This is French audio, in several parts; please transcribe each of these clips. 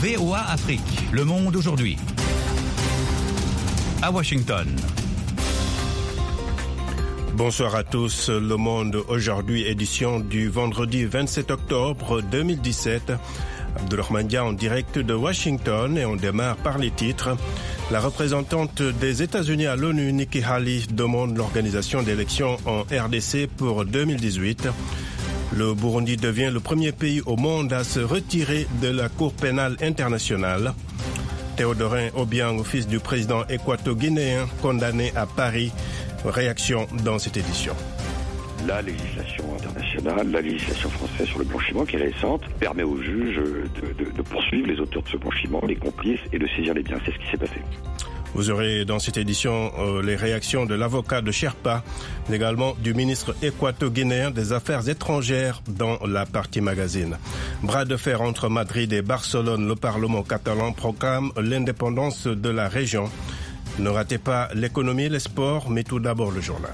VOA Afrique, le monde aujourd'hui. À Washington. Bonsoir à tous, Le Monde aujourd'hui, édition du vendredi 27 octobre 2017. Abdulrahman Dia en direct de Washington et on démarre par les titres. La représentante des États-Unis à l'ONU, Nikki Haley, demande l'organisation d'élections en RDC pour 2018. Le Burundi devient le premier pays au monde à se retirer de la Cour pénale internationale. Théodorin Obiang, fils du président équato-guinéen, condamné à Paris. Réaction dans cette édition. La législation internationale, la législation française sur le blanchiment qui est récente, permet aux juges de poursuivre les auteurs de ce blanchiment, les complices et de saisir les biens. C'est ce qui s'est passé. Vous aurez dans cette édition les réactions de l'avocat de Sherpa, mais également du ministre équato-guinéen des Affaires étrangères dans la partie magazine. Bras de fer entre Madrid et Barcelone, le Parlement catalan proclame l'indépendance de la région. Ne ratez pas l'économie et les sports, mais tout d'abord le journal.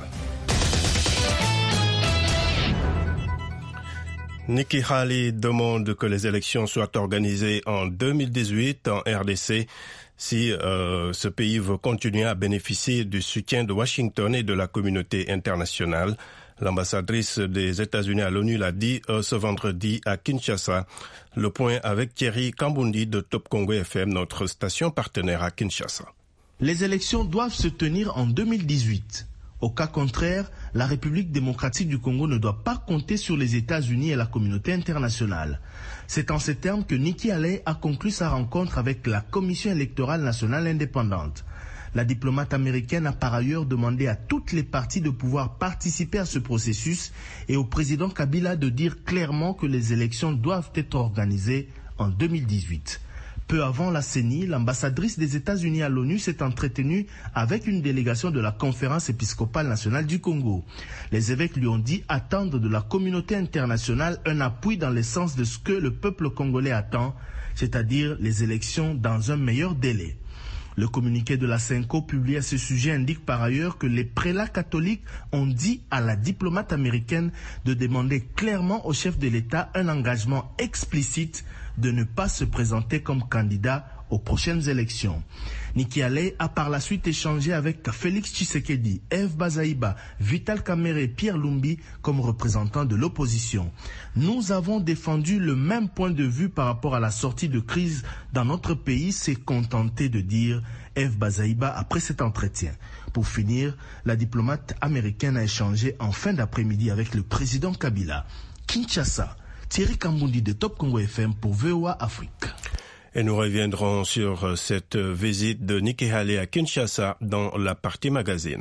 Nikki Haley demande que les élections soient organisées en 2018 en RDC si ce pays veut continuer à bénéficier du soutien de Washington et de la communauté internationale. L'ambassadrice des États-Unis à l'ONU l'a dit ce vendredi à Kinshasa. Le point avec Thierry Kambundi de Top Congo FM, notre station partenaire à Kinshasa. Les élections doivent se tenir en 2018. Au cas contraire, la République démocratique du Congo ne doit pas compter sur les États-Unis et la communauté internationale. C'est en ces termes que Nikki Haley a conclu sa rencontre avec la Commission électorale nationale indépendante. La diplomate américaine a par ailleurs demandé à toutes les parties de pouvoir participer à ce processus et au président Kabila de dire clairement que les élections doivent être organisées en 2018. Peu avant la CENI, l'ambassadrice des États-Unis à l'ONU s'est entretenue avec une délégation de la Conférence épiscopale nationale du Congo. Les évêques lui ont dit attendre de la communauté internationale un appui dans le sens de ce que le peuple congolais attend, c'est-à-dire les élections dans un meilleur délai. Le communiqué de la CENCO publié à ce sujet indique par ailleurs que les prélats catholiques ont dit à la diplomate américaine de demander clairement au chef de l'État un engagement explicite de ne pas se présenter comme candidat aux prochaines élections. Nikki Haley a par la suite échangé avec Félix Tshisekedi, Eve Bazaïba, Vital Kamerhe et Pierre Lumbi comme représentants de l'opposition. Nous avons défendu le même point de vue par rapport à la sortie de crise dans notre pays, s'est contenté de dire Eve Bazaïba après cet entretien. Pour finir, la diplomate américaine a échangé en fin d'après-midi avec le président Kabila. Kinshasa, Thierry Kambundi de Top Congo FM pour VOA Afrique. Et nous reviendrons sur cette visite de Nikki Haley à Kinshasa dans la partie magazine.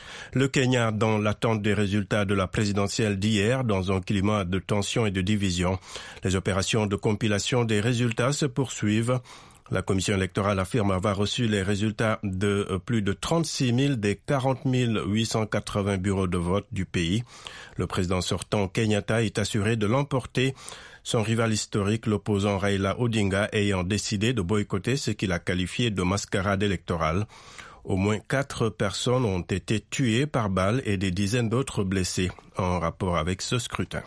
Le Kenya dans l'attente des résultats de la présidentielle d'hier dans un climat de tension et de division. Les opérations de compilation des résultats se poursuivent. La commission électorale affirme avoir reçu les résultats de plus de 36 000 des 40 880 bureaux de vote du pays. Le président sortant Kenyatta est assuré de l'emporter. Son rival historique, l'opposant Raila Odinga, ayant décidé de boycotter ce qu'il a qualifié de mascarade électorale. Au moins 4 personnes ont été tuées par balles et des dizaines d'autres blessées en rapport avec ce scrutin.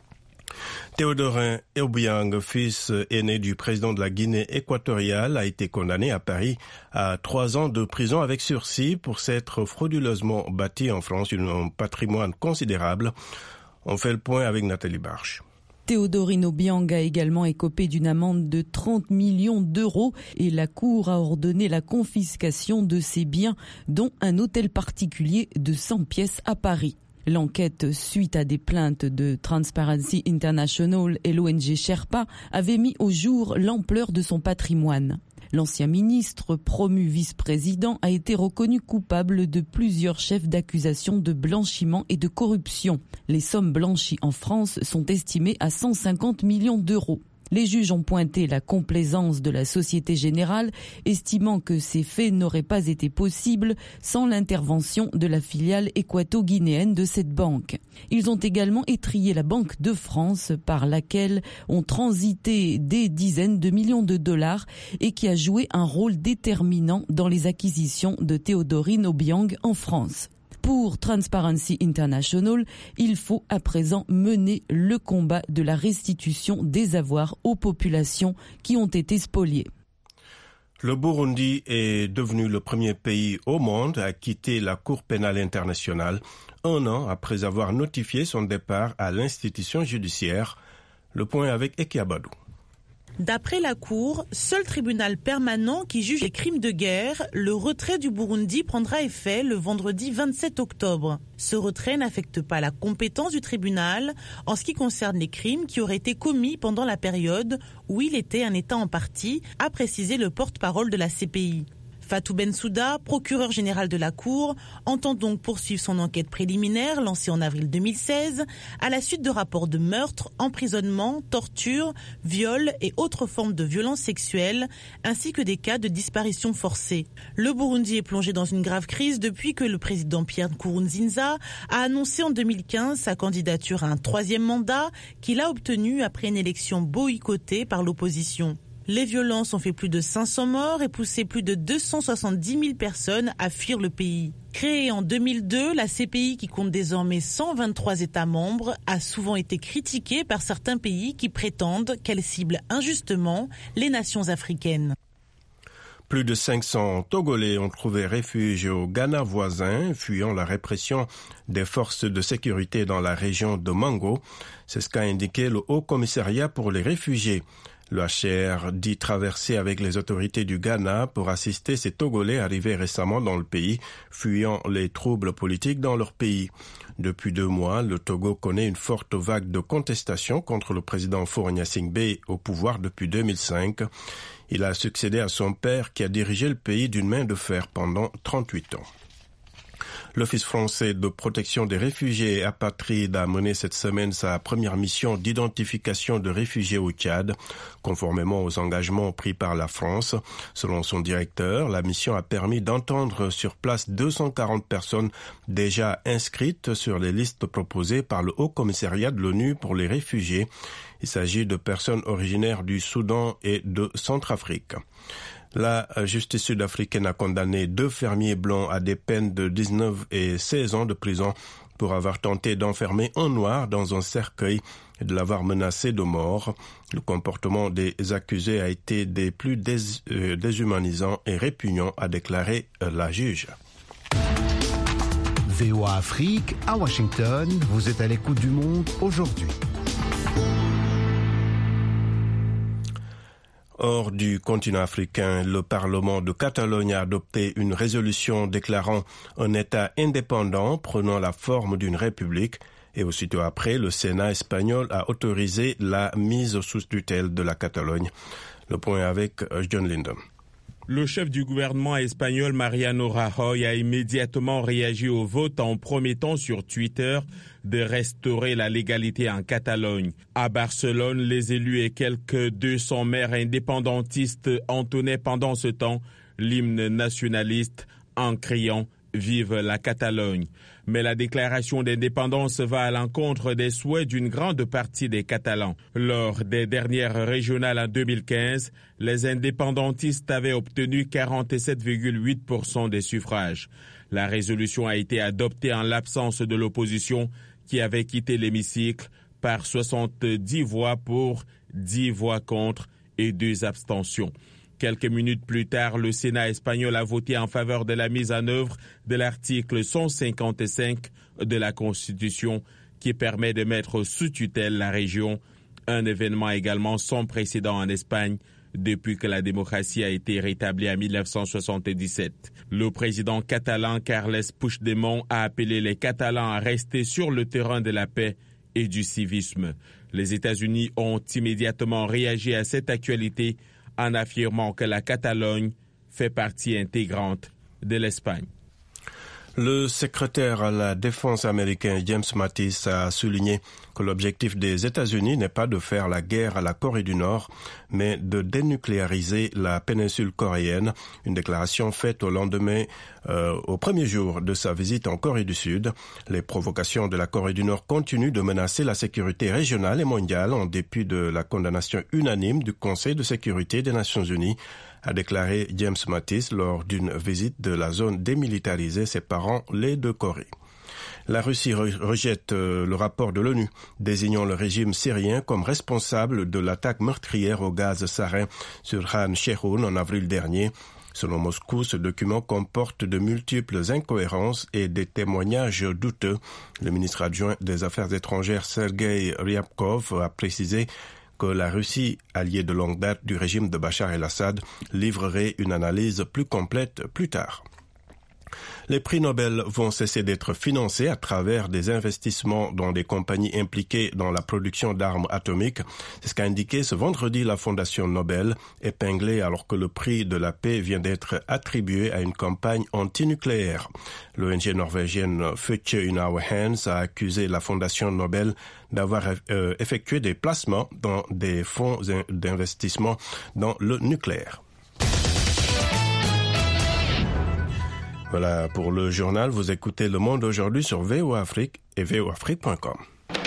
Théodorin Obiang, fils aîné du président de la Guinée équatoriale, a été condamné à Paris à 3 ans de prison avec sursis pour s'être frauduleusement bâti en France un patrimoine considérable. On fait le point avec Nathalie Barche. Théodorin Obiang a également écopé d'une amende de 30 millions d'euros et la Cour a ordonné la confiscation de ses biens, dont un hôtel particulier de 100 pièces à Paris. L'enquête, suite à des plaintes de Transparency International et l'ONG Sherpa, avait mis au jour l'ampleur de son patrimoine. L'ancien ministre, promu vice-président, a été reconnu coupable de plusieurs chefs d'accusation de blanchiment et de corruption. Les sommes blanchies en France sont estimées à 150 millions d'euros. Les juges ont pointé la complaisance de la Société Générale, estimant que ces faits n'auraient pas été possibles sans l'intervention de la filiale équato-guinéenne de cette banque. Ils ont également étrillé la Banque de France, par laquelle ont transité des dizaines de millions de dollars et qui a joué un rôle déterminant dans les acquisitions de Théodorin Obiang en France. Pour Transparency International, il faut à présent mener le combat de la restitution des avoirs aux populations qui ont été spoliées. Le Burundi est devenu le premier pays au monde à quitter la Cour pénale internationale 1 an après avoir notifié son départ à l'institution judiciaire. Le point avec Eki Abadou. D'après la Cour, seul tribunal permanent qui juge les crimes de guerre, le retrait du Burundi prendra effet le vendredi 27 octobre. Ce retrait n'affecte pas la compétence du tribunal en ce qui concerne les crimes qui auraient été commis pendant la période où il était un État en partie, a précisé le porte-parole de la CPI. Fatou Bensouda, procureur général de la Cour, entend donc poursuivre son enquête préliminaire lancée en avril 2016 à la suite de rapports de meurtre, emprisonnement, torture, viol et autres formes de violences sexuelles, ainsi que des cas de disparition forcée. Le Burundi est plongé dans une grave crise depuis que le président Pierre Nkurunziza a annoncé en 2015 sa candidature à un 3e mandat qu'il a obtenu après une élection boycottée par l'opposition. Les violences ont fait plus de 500 morts et poussé plus de 270 000 personnes à fuir le pays. Créée en 2002, la CPI, qui compte désormais 123 États membres, a souvent été critiquée par certains pays qui prétendent qu'elle cible injustement les nations africaines. Plus de 500 Togolais ont trouvé refuge au Ghana voisin, fuyant la répression des forces de sécurité dans la région de Mango. C'est ce qu'a indiqué le Haut Commissariat pour les réfugiés. Le HCR dit traverser avec les autorités du Ghana pour assister ces Togolais arrivés récemment dans le pays, fuyant les troubles politiques dans leur pays. Depuis 2 mois, le Togo connaît une forte vague de contestation contre le président Faure Gnassingbé au pouvoir depuis 2005. Il a succédé à son père qui a dirigé le pays d'une main de fer pendant 38 ans. L'Office français de protection des réfugiés et apatrides a mené cette semaine sa première mission d'identification de réfugiés au Tchad, conformément aux engagements pris par la France. Selon son directeur, la mission a permis d'entendre sur place 240 personnes déjà inscrites sur les listes proposées par le Haut Commissariat de l'ONU pour les réfugiés. Il s'agit de personnes originaires du Soudan et de Centrafrique. La justice sud-africaine a condamné 2 fermiers blancs à des peines de 19 et 16 ans de prison pour avoir tenté d'enfermer un noir dans un cercueil et de l'avoir menacé de mort. Le comportement des accusés a été des plus déshumanisants et répugnants, a déclaré la juge. VOA Afrique, à Washington, vous êtes à l'écoute du monde aujourd'hui. Hors du continent africain, le Parlement de Catalogne a adopté une résolution déclarant un État indépendant prenant la forme d'une république et aussitôt après, le Sénat espagnol a autorisé la mise sous tutelle de la Catalogne. Le point avec John Linden. Le chef du gouvernement espagnol, Mariano Rajoy, a immédiatement réagi au vote en promettant sur Twitter de restaurer la légalité en Catalogne. À Barcelone, les élus et quelques 200 maires indépendantistes entonnaient pendant ce temps l'hymne nationaliste en criant « Vive la Catalogne ». Mais la déclaration d'indépendance va à l'encontre des souhaits d'une grande partie des Catalans. Lors des dernières régionales en 2015, les indépendantistes avaient obtenu 47,8% des suffrages. La résolution a été adoptée en l'absence de l'opposition qui avait quitté l'hémicycle par 70 voix pour, 10 voix contre et 2 abstentions. Quelques minutes plus tard, le Sénat espagnol a voté en faveur de la mise en œuvre de l'article 155 de la Constitution qui permet de mettre sous tutelle la région, un événement également sans précédent en Espagne depuis que la démocratie a été rétablie en 1977. Le président catalan Carles Puigdemont a appelé les Catalans à rester sur le terrain de la paix et du civisme. Les États-Unis ont immédiatement réagi à cette actualité en affirmant que la Catalogne fait partie intégrante de l'Espagne. Le secrétaire à la défense américain James Mattis a souligné que l'objectif des États-Unis n'est pas de faire la guerre à la Corée du Nord, mais de dénucléariser la péninsule coréenne, une déclaration faite au lendemain, au premier jour de sa visite en Corée du Sud. Les provocations de la Corée du Nord continuent de menacer la sécurité régionale et mondiale en dépit de la condamnation unanime du Conseil de sécurité des Nations Unies, a déclaré James Mattis lors d'une visite de la zone démilitarisée séparant les deux Corées. La Russie rejette le rapport de l'ONU désignant le régime syrien comme responsable de l'attaque meurtrière au gaz sarin sur Khan Sheikhoun en avril dernier. Selon Moscou, ce document comporte de multiples incohérences et des témoignages douteux. Le ministre adjoint des Affaires étrangères Sergei Ryabkov a précisé que la Russie, alliée de longue date du régime de Bachar el-Assad, livrerait une analyse plus complète plus tard. Les prix Nobel vont cesser d'être financés à travers des investissements dans des compagnies impliquées dans la production d'armes atomiques. C'est ce qu'a indiqué ce vendredi la Fondation Nobel, épinglée alors que le prix de la paix vient d'être attribué à une campagne antinucléaire. L'ONG norvégienne Future in Our Hands a accusé la Fondation Nobel d'avoir effectué des placements dans des fonds d'investissement dans le nucléaire. Voilà pour le journal. Vous écoutez Le Monde aujourd'hui sur VOA Afrique et voafrique.com.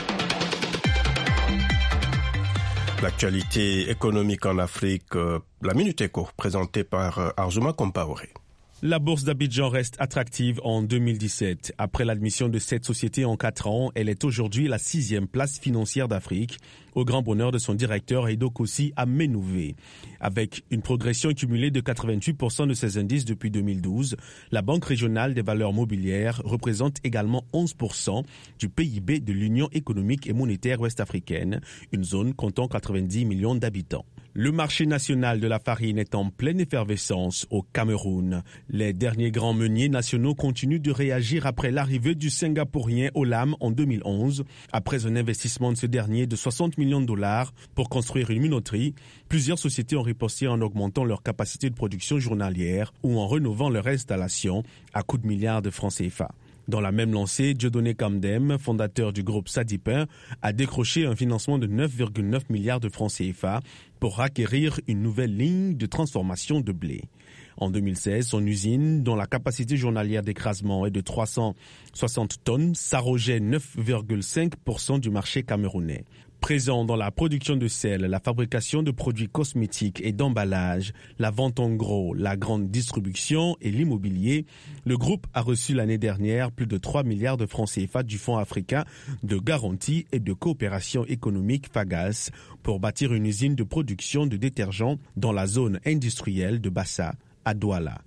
L'actualité économique en Afrique, la Minute Éco, présentée par Arzouma Compaoré. La bourse d'Abidjan reste attractive en 2017. Après l'admission de 7 sociétés en 4 ans, elle est aujourd'hui la 6e place financière d'Afrique, au grand bonheur de son directeur Heido Kossi Amenouvé. Avec une progression cumulée de 88% de ses indices depuis 2012, la Banque régionale des valeurs mobilières représente également 11% du PIB de l'Union économique et monétaire ouest-africaine, une zone comptant 90 millions d'habitants. Le marché national de la farine est en pleine effervescence au Cameroun. Les derniers grands meuniers nationaux continuent de réagir après l'arrivée du Singapourien Olam en 2011. Après un investissement de ce dernier de 60 millions de dollars pour construire une minoterie, plusieurs sociétés ont riposté en augmentant leur capacité de production journalière ou en rénovant leur installation à coups de milliards de francs CFA. Dans la même lancée, Dieudonné Kamdem, fondateur du groupe Sadipin, a décroché un financement de 9,9 milliards de francs CFA pour acquérir une nouvelle ligne de transformation de blé. En 2016, son usine, dont la capacité journalière d'écrasement est de 360 tonnes, s'arrogeait 9,5% du marché camerounais. Présent dans la production de sel, la fabrication de produits cosmétiques et d'emballage, la vente en gros, la grande distribution et l'immobilier, le groupe a reçu l'année dernière plus de 3 milliards de francs CFA du Fonds africain de garantie et de coopération économique FAGAS pour bâtir une usine de production de détergents dans la zone industrielle de Bassa, à Douala.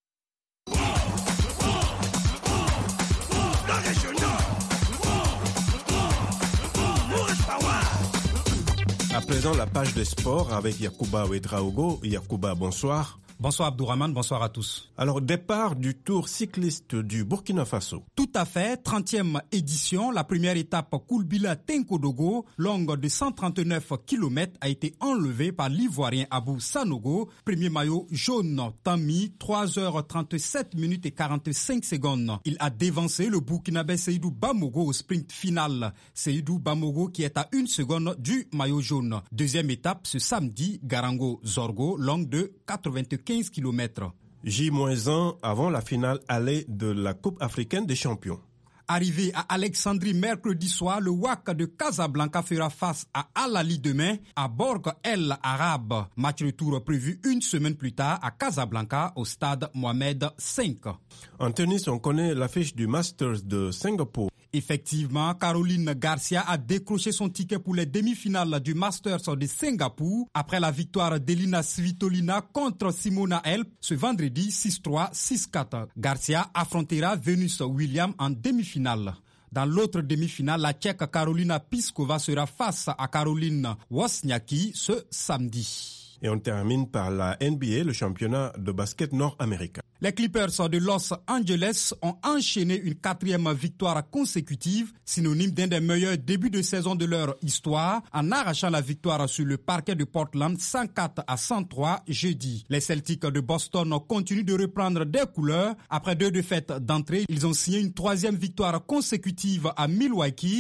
À présent, la page des sports avec Yacouba Ouedraogo. Yacouba, bonsoir. Bonsoir Abdourahmane, bonsoir à tous. Alors, départ du Tour cycliste du Burkina Faso. Tout à fait, 30e édition. La première étape Koulbila-Tenkodogo, longue de 139 km, a été enlevée par l'Ivoirien Abou Sanogo. Premier maillot jaune, temps mis 3h37 minutes et 45 secondes. Il a dévancé le Burkinabé Seydou Bamogo au sprint final. Seydou Bamogo qui est à 1 seconde du maillot jaune. Deuxième étape ce samedi, Garango-Zorgo, longue de 95 km. J-1 avant la finale allée de la Coupe africaine des champions. Arrivé à Alexandrie mercredi soir, le WAC de Casablanca fera face à Al Ahly demain à Borg El Arab. Match retour prévu une semaine plus tard à Casablanca au stade Mohamed V. En tennis, on connaît l'affiche du Masters de Singapour. Effectivement, Caroline Garcia a décroché son ticket pour les demi-finales du Masters de Singapour après la victoire d'Elina Svitolina contre Simona Halep ce vendredi 6-3, 6-4. Garcia affrontera Venus Williams en demi-finale. Dans l'autre demi-finale, la Tchèque Karolina Pliskova sera face à Caroline Wozniacki ce samedi. Et on termine par la NBA, le championnat de basket nord-américain. Les Clippers de Los Angeles ont enchaîné une 4e victoire consécutive, synonyme d'un des meilleurs débuts de saison de leur histoire, en arrachant la victoire sur le parquet de Portland 104-103 jeudi. Les Celtics de Boston continuent de reprendre des couleurs. Après 2 défaites d'entrée, ils ont signé une 3e victoire consécutive à Milwaukee,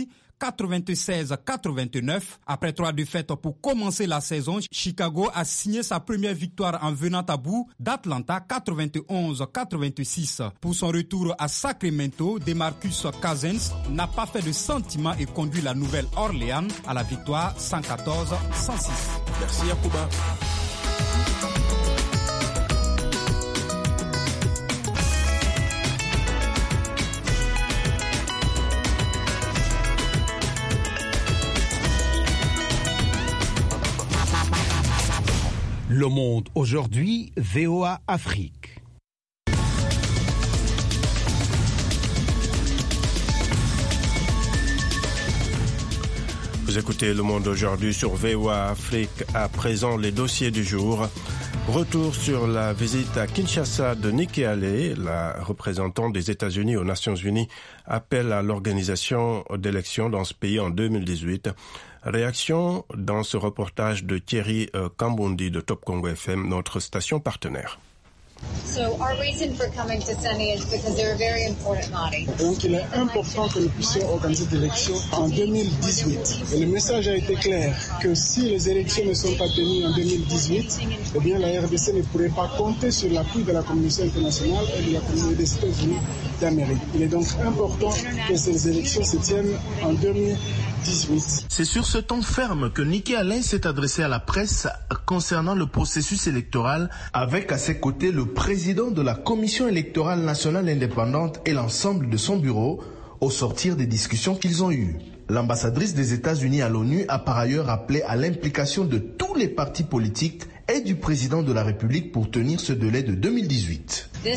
96-89. Après 3 défaites pour commencer la saison, Chicago a signé sa première victoire en venant à bout d'Atlanta 91-86. Pour son retour à Sacramento, DeMarcus Cousins n'a pas fait de sentiment et conduit la Nouvelle-Orléans à la victoire 114-106. Merci Yacouba. Le Monde aujourd'hui, VOA Afrique. Vous écoutez Le Monde aujourd'hui sur VOA Afrique. À présent, les dossiers du jour. Retour sur la visite à Kinshasa de Nikki Haley, la représentante des États-Unis aux Nations Unies, appelle à l'organisation d'élections dans ce pays en 2018. Réaction dans ce reportage de Thierry Kambundi de Top Congo FM, notre station partenaire. Donc il est important que nous puissions organiser des élections en 2018. Et le message a été clair, que si les élections ne sont pas tenues en 2018, eh bien la RDC ne pourrait pas compter sur l'appui de la communauté internationale et de la communauté des États-Unis d'Amérique. Il est donc important que ces élections se tiennent en 2018. C'est sur ce ton ferme que Nikki Haley s'est adressé à la presse concernant le processus électoral, avec à ses côtés le président de la Commission électorale nationale indépendante et l'ensemble de son bureau au sortir des discussions qu'ils ont eues. L'ambassadrice des États-Unis à l'ONU a par ailleurs appelé à l'implication de tous les partis politiques et du président de la République pour tenir ce délai de 2018. Et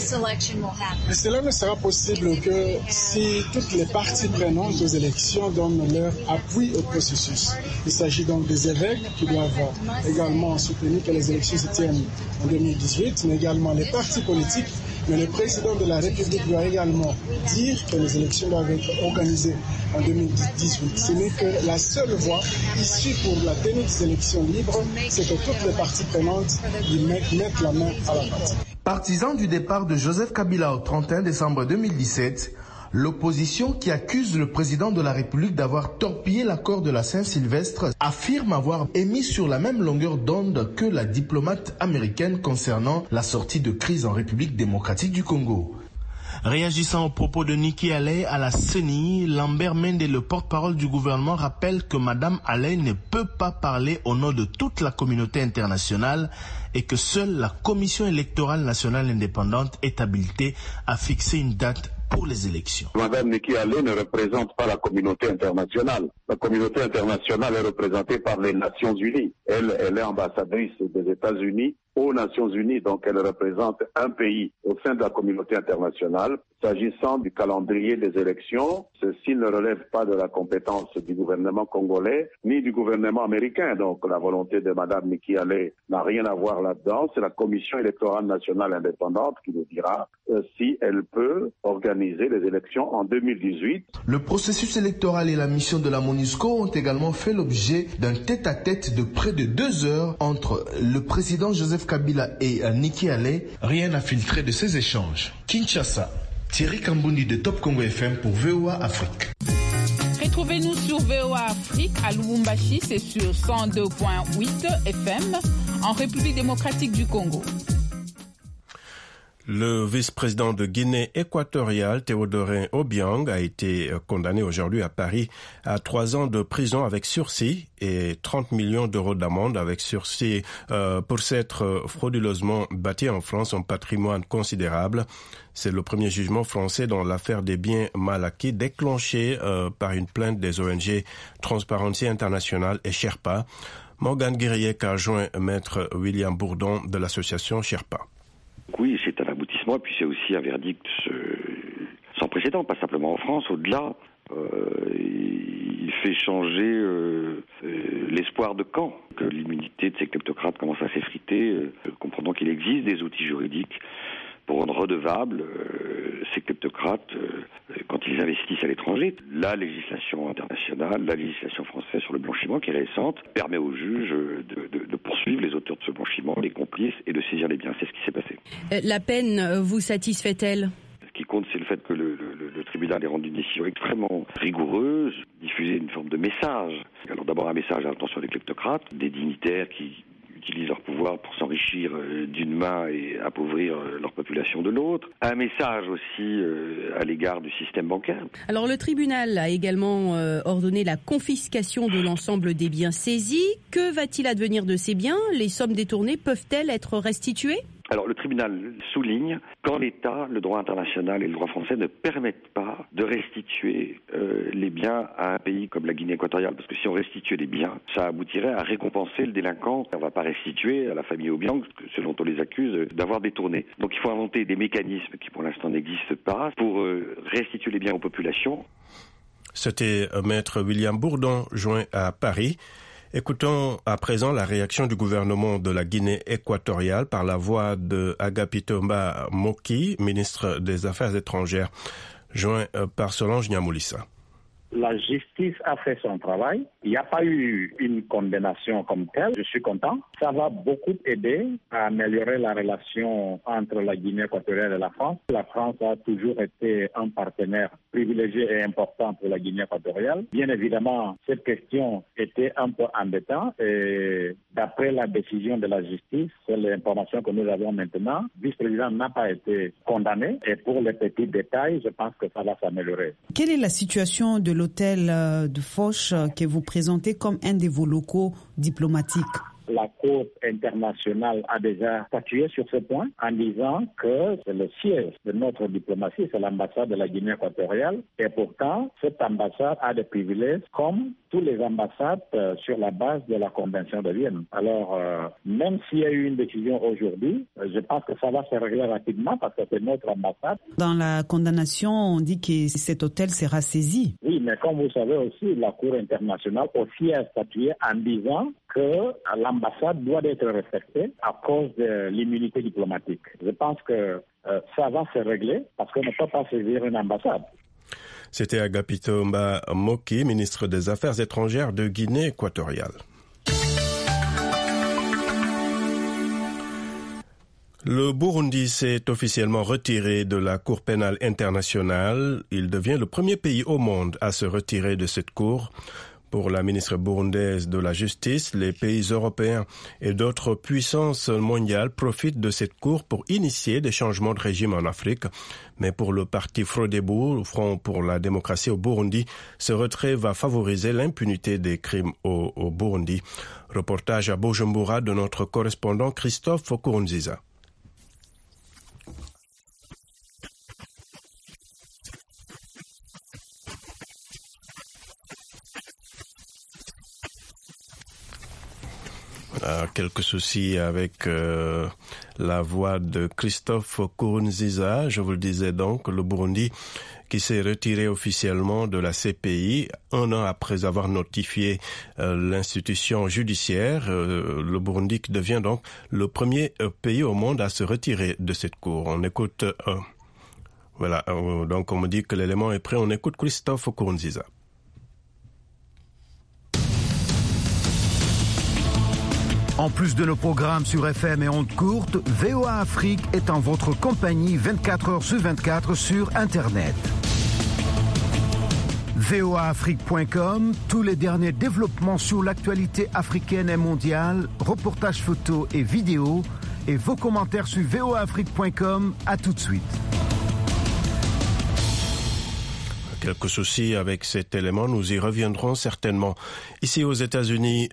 cela ne sera possible que si toutes les parties prenantes aux élections donnent leur appui au processus. Il s'agit donc des évêques qui doivent également soutenir que les élections se tiennent en 2018, mais également les partis politiques. Mais le président de la République doit également dire que les élections doivent être organisées en 2018. Ce n'est que la seule voie issue pour la tenue des élections libres, c'est que toutes les parties prenantes mettent la main à la pâte. Partisan du départ de Joseph Kabila au 31 décembre 2017, l'opposition qui accuse le président de la République d'avoir torpillé l'accord de la Saint-Sylvestre affirme avoir émis sur la même longueur d'onde que la diplomate américaine concernant la sortie de crise en République démocratique du Congo. Réagissant aux propos de Nikki Haley à la CENI, Lambert Mende, le porte-parole du gouvernement, rappelle que Mme Haley ne peut pas parler au nom de toute la communauté internationale et que seule la Commission électorale nationale indépendante est habilitée à fixer une date pour les élections. Madame Nikki Haley ne représente pas la communauté internationale. La communauté internationale est représentée par les Nations Unies. Elle est ambassadrice des États-Unis aux Nations Unies, donc elle représente un pays au sein de la communauté internationale. S'agissant du calendrier des élections, ceci ne relève pas de la compétence du gouvernement congolais ni du gouvernement américain. Donc la volonté de Madame Nikki Haley n'a rien à voir là-dedans. C'est la Commission électorale nationale indépendante qui nous dira si elle peut organiser les élections en 2018. Le processus électoral et la mission de la MONUSCO ont également fait l'objet d'un tête-à-tête de près de 2 heures entre le président Joseph Kabila et Nikki Haley. Rien n'a filtré de ces échanges. Kinshasa, Thierry Kambundi de Top Congo FM pour VOA Afrique. Retrouvez-nous sur VOA Afrique à Lubumbashi, c'est sur 102.8 FM en République démocratique du Congo. Le vice-président de Guinée équatoriale, Théodorin Obiang, a été condamné aujourd'hui à Paris à 3 ans de prison avec sursis et 30 millions d'euros d'amende avec sursis pour s'être frauduleusement bâti en France un patrimoine considérable. C'est le premier jugement français dans l'affaire des biens mal acquis déclenché par une plainte des ONG Transparency International et Sherpa. Morgane Guiriec a joint maître William Bourdon de l'association Sherpa. Oui, c'est un aboutissement, et puis c'est aussi un verdict sans précédent, pas simplement en France, au-delà. Il fait changer l'espoir de camp, que l'immunité de ces kleptocrates commence à s'effriter, comprenant qu'il existe des outils juridiques pour rendre redevables ces kleptocrates quand ils investissent à l'étranger. La législation internationale, la législation française sur le blanchiment, qui est récente, permet aux juges de poursuivre les auteurs de ce blanchiment, les complices, et de saisir les biens. C'est ce qui s'est passé. La peine vous satisfait-elle ? Ce qui compte, c'est le fait que le tribunal ait rendu une décision extrêmement rigoureuse, diffuser une forme de message. Alors d'abord un message à l'attention des kleptocrates, des dignitaires qui utilisent leur pouvoir pour s'enrichir d'une main et appauvrir leur population de l'autre. Un message aussi à l'égard du système bancaire. Alors le tribunal a également ordonné la confiscation de l'ensemble des biens saisis. Que va-t-il advenir de ces biens ? Les sommes détournées peuvent-elles être restituées ? Alors le tribunal souligne qu'en l'état, le droit international et le droit français ne permettent pas de restituer les biens à un pays comme la Guinée équatoriale, parce que si on restituait les biens, ça aboutirait à récompenser le délinquant. On ne va pas restituer à la famille Obiang, selon on les accuse, d'avoir détourné. Donc il faut inventer des mécanismes qui pour l'instant n'existent pas pour restituer les biens aux populations. C'était Maître William Bourdon, joint à Paris. Écoutons à présent la réaction du gouvernement de la Guinée équatoriale par la voix de Agapitomba Moki, ministre des Affaires étrangères, joint par Solange Nyamoulissa. La justice a fait son travail. Il n'y a pas eu une condamnation comme telle. Je suis content. Ça va beaucoup aider à améliorer la relation entre la Guinée équatoriale et la France. La France a toujours été un partenaire privilégié et important pour la Guinée équatoriale. Bien évidemment, cette question était un peu embêtante et d'après la décision de la justice, c'est l'information que nous avons maintenant, le vice-président n'a pas été condamné et pour les petits détails, je pense que ça va s'améliorer. Quelle est la situation de l'hôtel de Foch que vous présentez comme un de vos locaux diplomatiques? La Cour internationale a déjà statué sur ce point en disant que c'est le siège de notre diplomatie, c'est l'ambassade de la Guinée équatoriale. Et pourtant, cette ambassade a des privilèges comme toutes les ambassades sur la base de la Convention de Vienne. Alors, même s'il y a eu une décision aujourd'hui, je pense que ça va se régler rapidement parce que c'est notre ambassade. Dans la condamnation, on dit que cet hôtel sera saisi. Oui, mais comme vous savez aussi, la Cour internationale aussi a statué en disant que l'ambassade doit être respectée à cause de l'immunité diplomatique. Je pense que ça va se régler parce qu'on ne peut pas saisir une ambassade. C'était Agapitomba Moki, ministre des Affaires étrangères de Guinée équatoriale. Le Burundi s'est officiellement retiré de la Cour pénale internationale. Il devient le premier pays au monde à se retirer de cette cour. Pour la ministre burundaise de la Justice, les pays européens et d'autres puissances mondiales profitent de cette cour pour initier des changements de régime en Afrique. Mais pour le parti Frodebu, Front pour la démocratie au Burundi, ce retrait va favoriser l'impunité des crimes au Burundi. Reportage à Bujumbura de notre correspondant Christophe Okurunziza. Quelques soucis avec la voix de Christophe Nkurunziza. Je vous le disais donc, le Burundi qui s'est retiré officiellement de la CPI un an après avoir notifié l'institution judiciaire. Le Burundi qui devient donc le premier pays au monde à se retirer de cette cour. On écoute... voilà, donc on me dit que l'élément est prêt. On écoute Christophe Nkurunziza. En plus de nos programmes sur FM et ondes courtes, VOA Afrique est en votre compagnie 24 heures sur 24 sur Internet. voaafrique.com, tous les derniers développements sur l'actualité africaine et mondiale, reportages photos et vidéos, et vos commentaires sur voaafrique.com. À tout de suite. Quelques soucis avec cet élément, nous y reviendrons certainement. Ici aux États-Unis,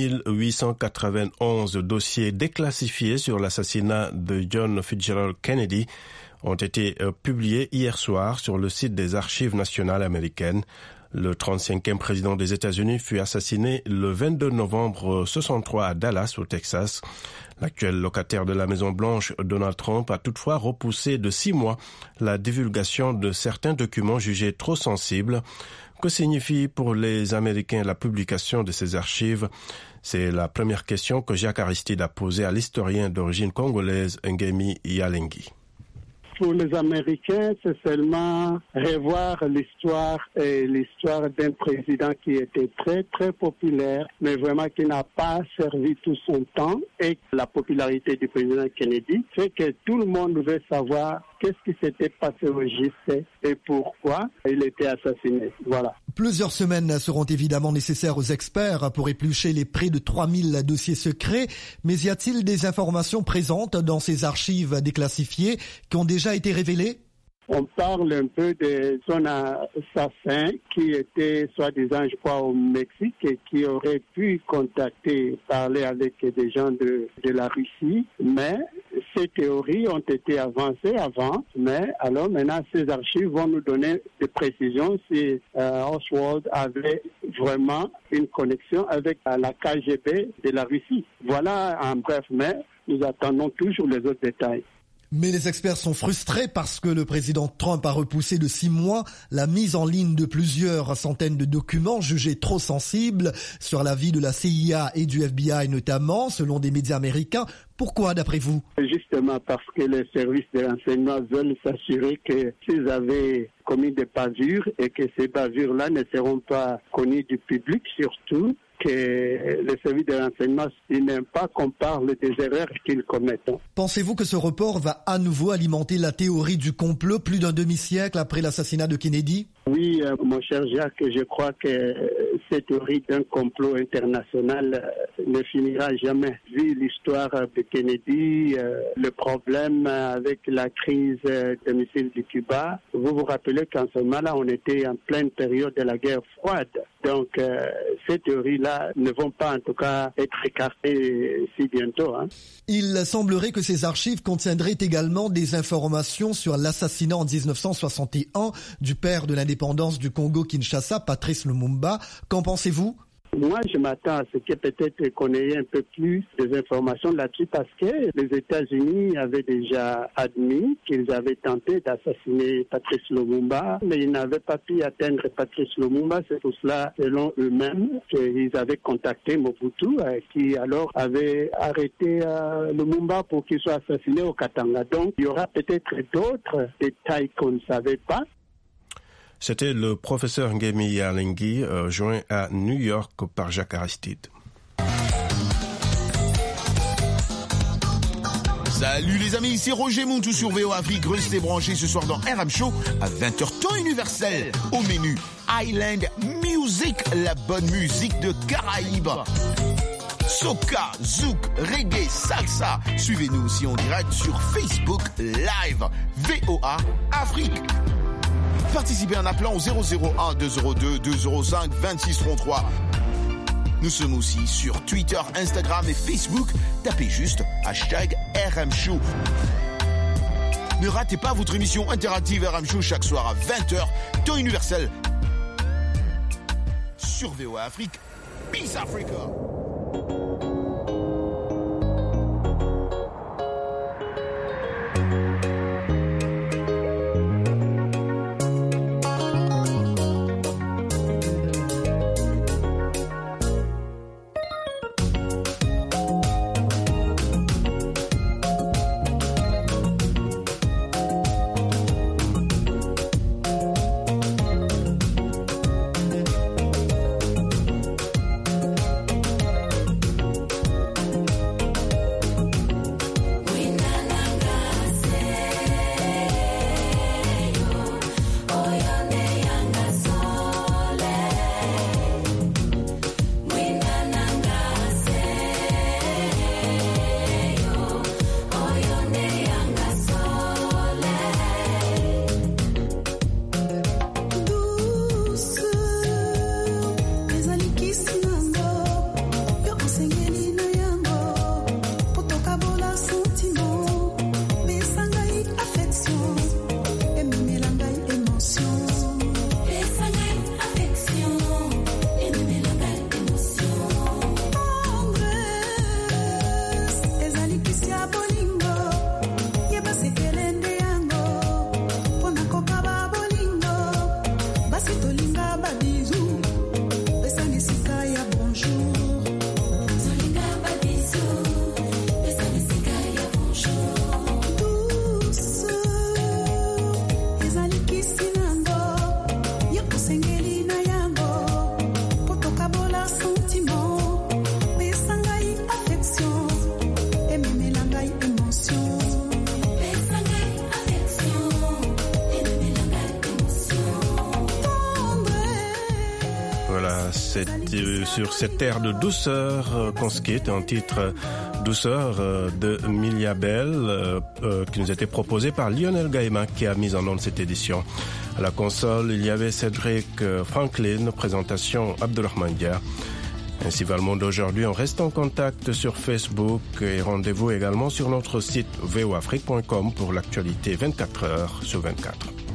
2891 dossiers déclassifiés sur l'assassinat de John Fitzgerald Kennedy ont été publiés hier soir sur le site des Archives nationales américaines. Le 35e président des États-Unis fut assassiné le 22 novembre 1963 à Dallas, au Texas. L'actuel locataire de la Maison-Blanche, Donald Trump, a toutefois repoussé de 6 mois la divulgation de certains documents jugés trop sensibles. Que signifie pour les Américains la publication de ces archives? C'est la première question que Jacques Aristide a posée à l'historien d'origine congolaise Ngemi Yalengi. Pour les Américains, c'est seulement revoir l'histoire d'un président qui était très, très populaire, mais vraiment qui n'a pas servi tout son temps. Et la popularité du président Kennedy fait que tout le monde veut savoir qu'est-ce qui s'était passé au JC et pourquoi il était assassiné. Voilà. Plusieurs semaines seront évidemment nécessaires aux experts pour éplucher les près de 3000 dossiers secrets, mais y a-t-il des informations présentes dans ces archives déclassifiées qui ont déjà été révélées ? On parle un peu de son assassin qui était soi-disant, je crois, au Mexique et qui aurait pu parler avec des gens de la Russie. Mais ces théories ont été avancées avant. Mais alors maintenant, ces archives vont nous donner des précisions si Oswald avait vraiment une connexion avec la KGB de la Russie. Voilà en bref, mais nous attendons toujours les autres détails. Mais les experts sont frustrés parce que le président Trump a repoussé de 6 mois la mise en ligne de plusieurs centaines de documents jugés trop sensibles sur la vie de la CIA et du FBI notamment, selon des médias américains. Pourquoi, d'après vous ? Justement parce que les services de renseignement veulent s'assurer que s'ils avaient commis des bavures et que ces bavures-là ne seront pas connues du public, surtout que les services de renseignement n'aiment pas qu'on parle des erreurs qu'ils commettent. Pensez-vous que ce report va à nouveau alimenter la théorie du complot plus d'un demi-siècle après l'assassinat de Kennedy ? Oui, mon cher Jacques, je crois que cette théorie d'un complot international ne finira jamais. Vu l'histoire de Kennedy, le problème avec la crise des missiles du Cuba, vous vous rappelez qu'en ce moment-là, on était en pleine période de la guerre froide. Donc, ces théories-là ne vont pas en tout cas être écartées si bientôt. Il semblerait que ces archives contiendraient également des informations sur l'assassinat en 1961 du père de l'indépendance du Congo-Kinshasa, Patrice Lumumba. Qu'en pensez-vous ? Moi, je m'attends à ce que peut-être qu'on ait un peu plus des informations là-dessus parce que les États-Unis avaient déjà admis qu'ils avaient tenté d'assassiner Patrice Lumumba, mais ils n'avaient pas pu atteindre Patrice Lumumba. C'est pour cela, selon eux-mêmes, qu'ils avaient contacté Mobutu, qui alors avait arrêté Lumumba pour qu'il soit assassiné au Katanga. Donc, il y aura peut-être d'autres détails qu'on ne savait pas. C'était le professeur Ngemi Yalengi, joint à New York par Jacques Aristide. Salut les amis, ici Roger Montou sur VO Afrique. Restez branchés ce soir dans RM Show à 20h temps universel. Au menu, Island Music, la bonne musique de Caraïbes. Soca, zouk, reggae, salsa. Suivez-nous aussi en direct sur Facebook Live. VOA Afrique. Participez en appelant au 001 202 205 2633. Nous sommes aussi sur Twitter, Instagram et Facebook. Tapez juste #RM Show. Ne ratez pas votre émission interactive RM Show chaque soir à 20h, temps universel. Sur VOA Afrique. Peace Africa. sur cette terre de douceur qu'on se quitte, un titre Douceur de Milia Bell qui nous était proposé par Lionel Gaïma qui a mis en onde cette édition. À la console, il y avait Cédric Franklin, présentation Abdelrahman Dia. Ainsi va le monde aujourd'hui. On reste en contact sur Facebook et rendez-vous également sur notre site voafrique.com pour l'actualité 24 heures sur 24.